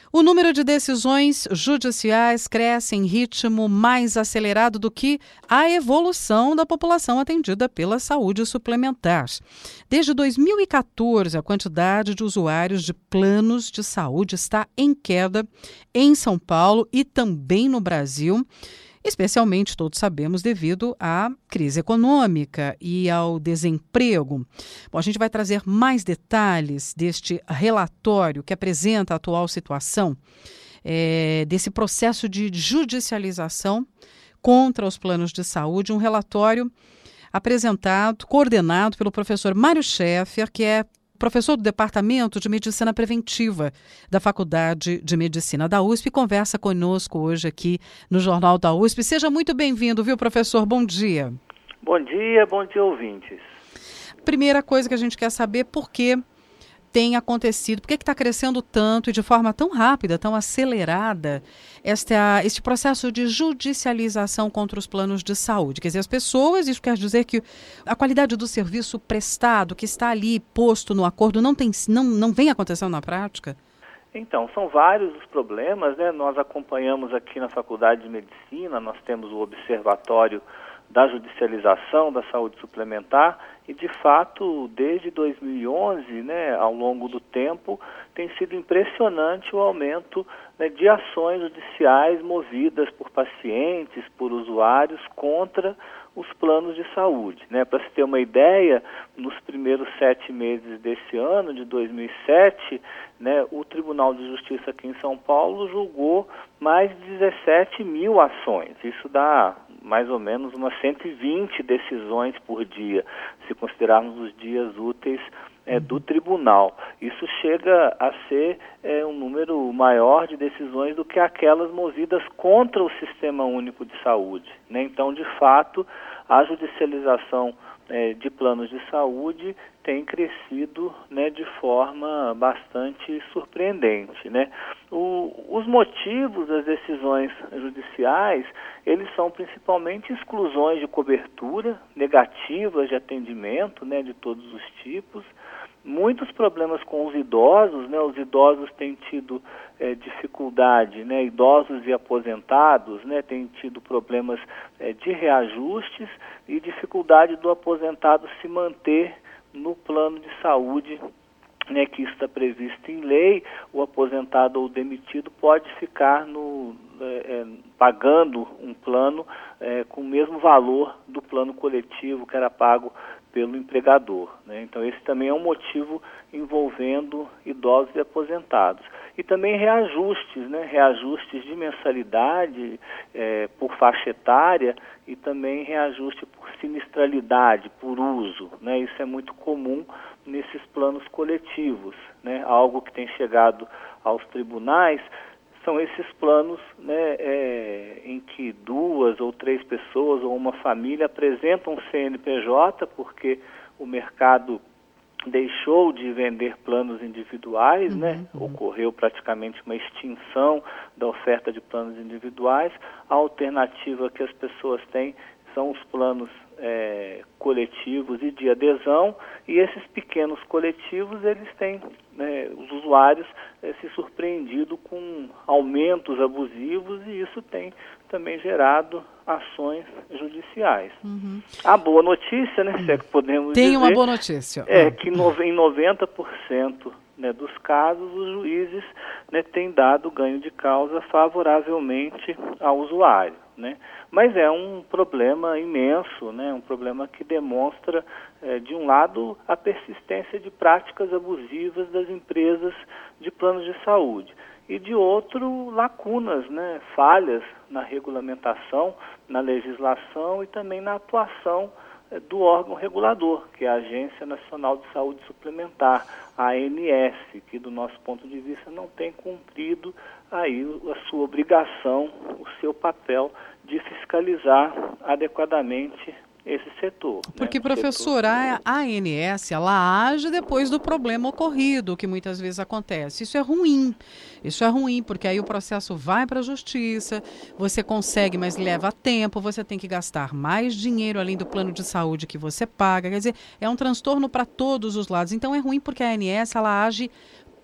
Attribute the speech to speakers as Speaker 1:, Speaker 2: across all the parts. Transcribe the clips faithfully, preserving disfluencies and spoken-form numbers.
Speaker 1: O número de decisões judiciais cresce em ritmo mais acelerado do que a evolução da população atendida pela saúde suplementar. Desde dois mil e quatorze, a quantidade de usuários de planos de saúde está em queda em São Paulo e também no Brasil, especialmente, todos sabemos, devido à crise econômica e ao desemprego. Bom, a gente vai trazer mais detalhes deste relatório que apresenta a atual situação, é, desse processo de judicialização contra os planos de saúde, um relatório apresentado, coordenado pelo professor Mário Scheffer, que é professor do Departamento de Medicina Preventiva da Faculdade de Medicina da U S P, e conversa conosco hoje aqui no Jornal da U S P. Seja muito bem-vindo, viu, professor? Bom dia.
Speaker 2: Bom dia, bom dia, ouvintes.
Speaker 1: Primeira coisa que a gente quer saber, por que tem acontecido, por que está crescendo tanto e de forma tão rápida, tão acelerada, esta, este processo de judicialização contra os planos de saúde? Quer dizer, as pessoas, isso quer dizer que a qualidade do serviço prestado, que está ali posto no acordo, não, tem, não, não vem acontecendo na prática?
Speaker 2: Então, são vários os problemas, né? Nós acompanhamos aqui na Faculdade de Medicina, nós temos o Observatório da Judicialização da Saúde Suplementar e, de fato, desde dois mil e onze, né, ao longo do tempo, tem sido impressionante o aumento, né, de ações judiciais movidas por pacientes, por usuários, contra os planos de saúde, né? Para se ter uma ideia, nos primeiros sete meses desse ano, de dois mil e sete, né, o Tribunal de Justiça aqui em São Paulo julgou mais de dezessete mil ações. Isso dá mais ou menos umas cento e vinte decisões por dia, se considerarmos os dias úteis é, do tribunal. Isso chega a ser é, um número maior de decisões do que aquelas movidas contra o Sistema Único de Saúde, né? Então, de fato, a judicialização é, de planos de saúde tem crescido, né, de forma bastante surpreendente, né? O, os motivos das decisões judiciais, eles são principalmente exclusões de cobertura, negativas de atendimento, né, de todos os tipos, muitos problemas com os idosos, né? Os idosos têm tido é, dificuldade, né? Idosos e aposentados, né, têm tido problemas é, de reajustes e dificuldade do aposentado se manter no plano de saúde, né, que está previsto em lei. O aposentado ou demitido pode ficar no, é, pagando um plano é, com o mesmo valor do plano coletivo que era pago pelo empregador, né? Então, esse também é um motivo envolvendo idosos e aposentados. E também reajustes, né? Reajustes de mensalidade é, por faixa etária e também reajuste por sinistralidade, por uso, né? Isso é muito comum nesses planos coletivos, né? Algo que tem chegado aos tribunais são esses planos, né, é, em que duas ou três pessoas ou uma família apresentam um C N P J porque o mercado deixou de vender planos individuais, uhum, né? Uhum. Ocorreu praticamente uma extinção da oferta de planos individuais. A alternativa que as pessoas têm são os planos é, coletivos e de adesão, e esses pequenos coletivos, eles têm, né, os usuários é, se surpreendido com aumentos abusivos, e isso tem também gerado ações judiciais. Uhum. A boa notícia, né, uhum, se é que podemos
Speaker 1: tem
Speaker 2: dizer,
Speaker 1: uma boa notícia.
Speaker 2: é
Speaker 1: uhum.
Speaker 2: que no, em noventa por cento, né, dos casos, os juízes, né, têm dado ganho de causa favoravelmente ao usuário, né? Mas é um problema imenso, né? Um problema que demonstra, é, de um lado, a persistência de práticas abusivas das empresas de planos de saúde, e de outro, lacunas, né? Falhas na regulamentação, na legislação e também na atuação é, do órgão regulador, que é a Agência Nacional de Saúde Suplementar, a ANS, que do nosso ponto de vista não tem cumprido aí a sua obrigação, o seu papel de fiscalizar adequadamente esse setor.
Speaker 1: Porque,
Speaker 2: né?
Speaker 1: professor,
Speaker 2: setor...
Speaker 1: a ANS, ela age depois do problema ocorrido, que muitas vezes acontece. Isso é ruim. Isso é ruim, porque aí o processo vai para a justiça, você consegue, mas leva tempo, você tem que gastar mais dinheiro além do plano de saúde que você paga. Quer dizer, é um transtorno para todos os lados. Então é ruim porque a ANS, ela age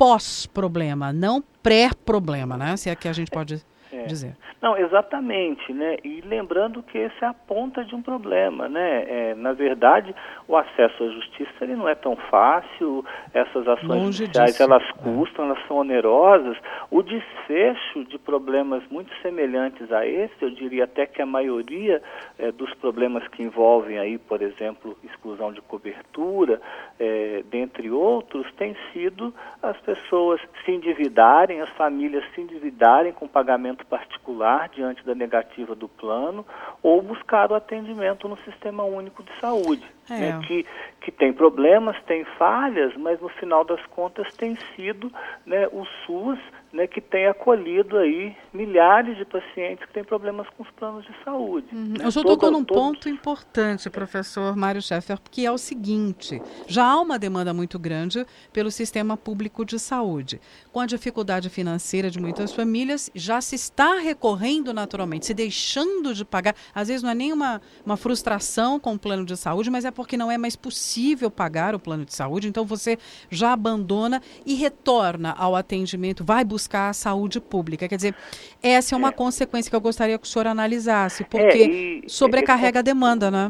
Speaker 1: pós-problema, não pré-problema, né? Se é que a gente pode
Speaker 2: é.
Speaker 1: dizer.
Speaker 2: Não, exatamente, né? E lembrando que esse é a ponta de um problema, né? É, na verdade, o acesso à justiça ele não é tão fácil, essas ações
Speaker 1: Longe
Speaker 2: judiciais
Speaker 1: disso.
Speaker 2: elas custam, é. elas são onerosas. O desfecho de problemas muito semelhantes a esse, eu diria até que a maioria é, dos problemas que envolvem aí, por exemplo, exclusão de cobertura, é, dentre outros, tem sido as pessoas se endividarem, as famílias se endividarem com pagamento particular diante da negativa do plano, ou buscar o atendimento no Sistema Único de Saúde, é. né, que, que tem problemas, tem falhas, mas no final das contas tem sido, né, o SUS, né, que tem acolhido aí milhares de pacientes que têm problemas com os planos de saúde.
Speaker 1: Uhum.
Speaker 2: Né?
Speaker 1: Eu só tocou num ponto importante, professor Mário Scheffer, que é o seguinte: já há uma demanda muito grande pelo sistema público de saúde. Com a dificuldade financeira de muitas famílias, já se está recorrendo naturalmente, se deixando de pagar. Às vezes não é nem uma, uma frustração com o plano de saúde, mas é porque não é mais possível pagar o plano de saúde, então você já abandona e retorna ao atendimento, vai buscar buscar a saúde pública. Quer dizer, essa é uma é. consequência que eu gostaria que o senhor analisasse, porque é, e, sobrecarrega é, a demanda, né?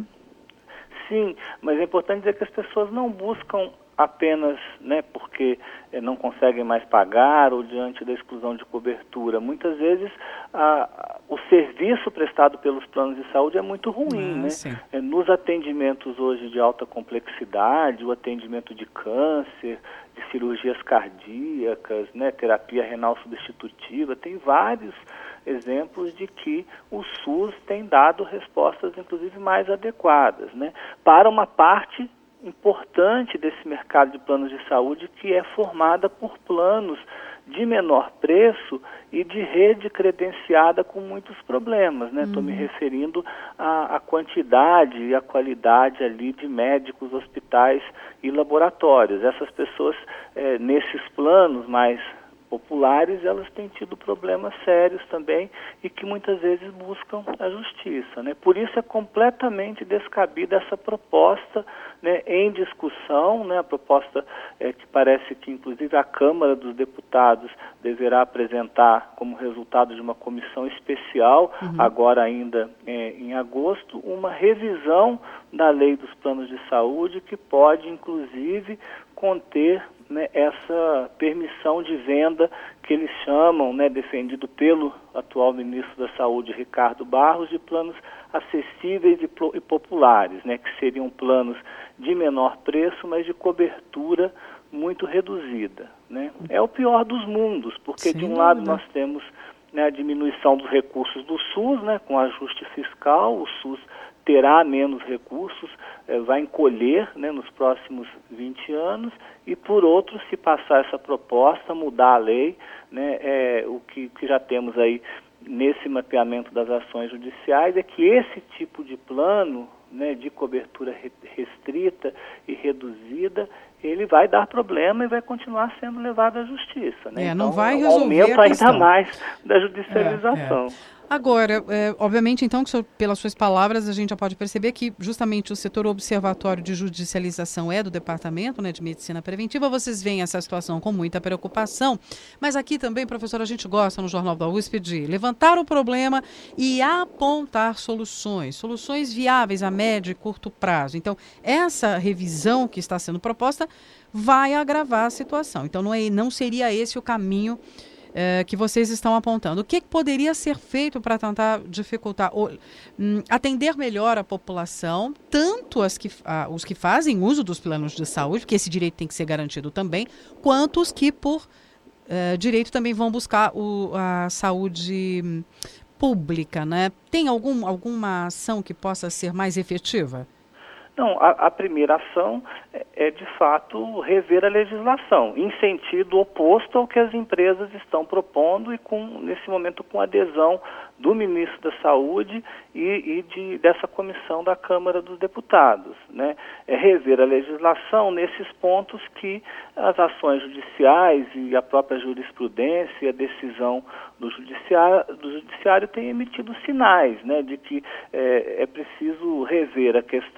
Speaker 2: Sim, mas é importante dizer que as pessoas não buscam apenas, né, porque eh, não conseguem mais pagar ou diante da exclusão de cobertura. Muitas vezes a, a, o serviço prestado pelos planos de saúde é muito ruim, ah, né? É, nos atendimentos hoje de alta complexidade, o atendimento de câncer, de cirurgias cardíacas, né, terapia renal substitutiva, tem vários exemplos de que o SUS tem dado respostas, inclusive, mais adequadas, né, para uma parte importante desse mercado de planos de saúde que é formada por planos de menor preço e de rede credenciada com muitos problemas, né? Estou uhum. me referindo à, à quantidade e à qualidade ali de médicos, hospitais e laboratórios. Essas pessoas, eh, nesses planos mais populares, elas têm tido problemas sérios também e que muitas vezes buscam a justiça, né? Por isso é completamente descabida essa proposta, né, em discussão, né, a proposta é, que parece que inclusive a Câmara dos Deputados deverá apresentar como resultado de uma comissão especial, uhum. agora ainda é, em agosto, uma revisão da lei dos planos de saúde que pode inclusive conter, né, essa permissão de venda que eles chamam, né, defendido pelo atual ministro da Saúde, Ricardo Barros, de planos acessíveis e, e populares, né, que seriam planos de menor preço, mas de cobertura muito reduzida, né? É o pior dos mundos, porque Sim, de um lado nós temos, né, a diminuição dos recursos do SUS, né, com ajuste fiscal, o SUS terá menos recursos, eh, vai encolher, né, nos próximos vinte anos, e por outro, se passar essa proposta, mudar a lei, né, é, o que, que já temos aí nesse mapeamento das ações judiciais é que esse tipo de plano, né, de cobertura restrita e reduzida, ele vai dar problema e vai continuar sendo levado à justiça, né?
Speaker 1: É, não
Speaker 2: então,
Speaker 1: vai
Speaker 2: é um
Speaker 1: resolver
Speaker 2: aumento
Speaker 1: a
Speaker 2: ainda
Speaker 1: questão.
Speaker 2: mais da judicialização.
Speaker 1: É, é. Agora, é, obviamente, então, que so, pelas suas palavras, a gente já pode perceber que justamente o setor observatório de judicialização é do Departamento, né, de Medicina Preventiva. Vocês veem essa situação com muita preocupação, mas aqui também, professor, a gente gosta no Jornal da U S P de levantar o problema e apontar soluções, soluções viáveis a médio e curto prazo. Então, essa revisão que está sendo proposta vai agravar a situação. Então, não, é, não seria esse o caminho É, que vocês estão apontando. O que, que poderia ser feito para tentar dificultar, ou, hum, atender melhor a população, tanto as que, ah, os que fazem uso dos planos de saúde, porque esse direito tem que ser garantido também, quanto os que, por eh, direito, também vão buscar o, a saúde hum, pública, né? Tem algum, alguma ação que possa ser mais efetiva?
Speaker 2: Não, a, a primeira ação é, é, de fato, rever a legislação, em sentido oposto ao que as empresas estão propondo e, com, nesse momento, com adesão do ministro da Saúde e, e de, dessa comissão da Câmara dos Deputados, né? É rever a legislação nesses pontos que as ações judiciais e a própria jurisprudência e a decisão do judiciário, do judiciário têm emitido sinais, né, de que é, é preciso rever a questão da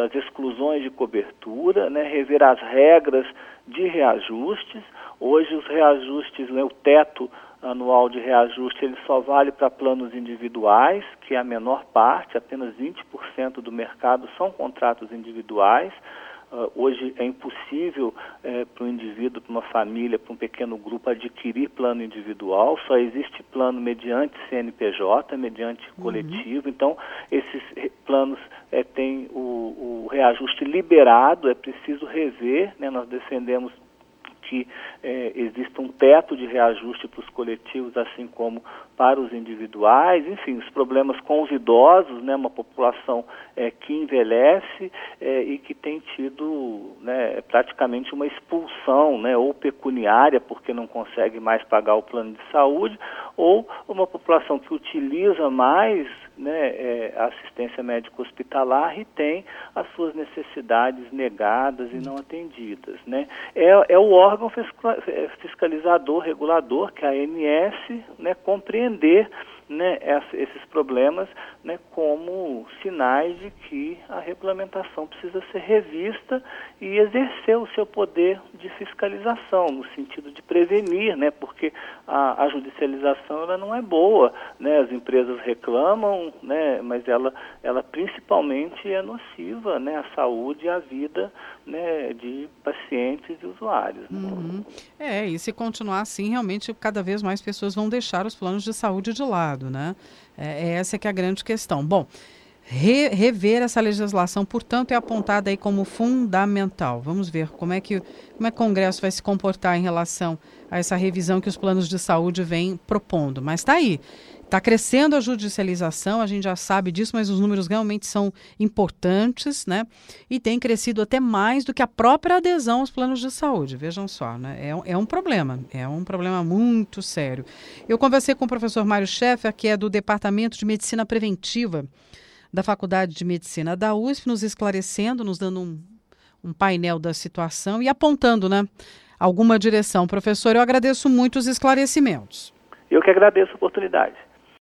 Speaker 2: das exclusões de cobertura, né, rever as regras de reajustes. Hoje os reajustes, né, o teto anual de reajuste, ele só vale para planos individuais, que é a menor parte, apenas vinte por cento do mercado são contratos individuais. Uh, hoje é impossível eh, para um indivíduo, para uma família, para um pequeno grupo adquirir plano individual, só existe plano mediante C N P J, mediante uhum. coletivo. Então, esses planos eh, têm o, o reajuste liberado, é preciso rever, né? Nós defendemos que eh, exista um teto de reajuste para os coletivos, assim como para os individuais. Enfim, os problemas com os idosos, né, uma população eh, que envelhece eh, e que tem tido, né, praticamente uma expulsão, né, ou pecuniária, porque não consegue mais pagar o plano de saúde, ou uma população que utiliza mais, né, é, a assistência médico-hospitalar e tem as suas necessidades negadas e não atendidas, né? É, é o órgão fiscalizador, regulador, que é a ANS, né, compreender, né, esses problemas, né, como sinais de que a regulamentação precisa ser revista e exercer o seu poder de fiscalização, no sentido de prevenir, né, porque a, a judicialização ela não é boa, né, as empresas reclamam, né, mas ela, ela principalmente é nociva, né, à saúde e à vida, né, de pacientes e usuários. Né?
Speaker 1: Uhum. É, e se continuar assim, realmente cada vez mais pessoas vão deixar os planos de saúde de lado, né? É, essa é que é a grande questão. Bom, re, rever essa legislação, portanto, é apontada aí como fundamental. Vamos ver como é que, como é que o Congresso vai se comportar em relação a essa revisão que os planos de saúde vêm propondo. Mas está aí. Está crescendo a judicialização, a gente já sabe disso, mas os números realmente são importantes, né? E tem crescido até mais do que a própria adesão aos planos de saúde. Vejam só, né? É, é um problema, é um problema muito sério. Eu conversei com o professor Mário Scheffer, que é do Departamento de Medicina Preventiva da Faculdade de Medicina da U S P, nos esclarecendo, nos dando um, um painel da situação e apontando, né, alguma direção. Professor, eu agradeço muito os esclarecimentos.
Speaker 2: Eu que agradeço a oportunidade.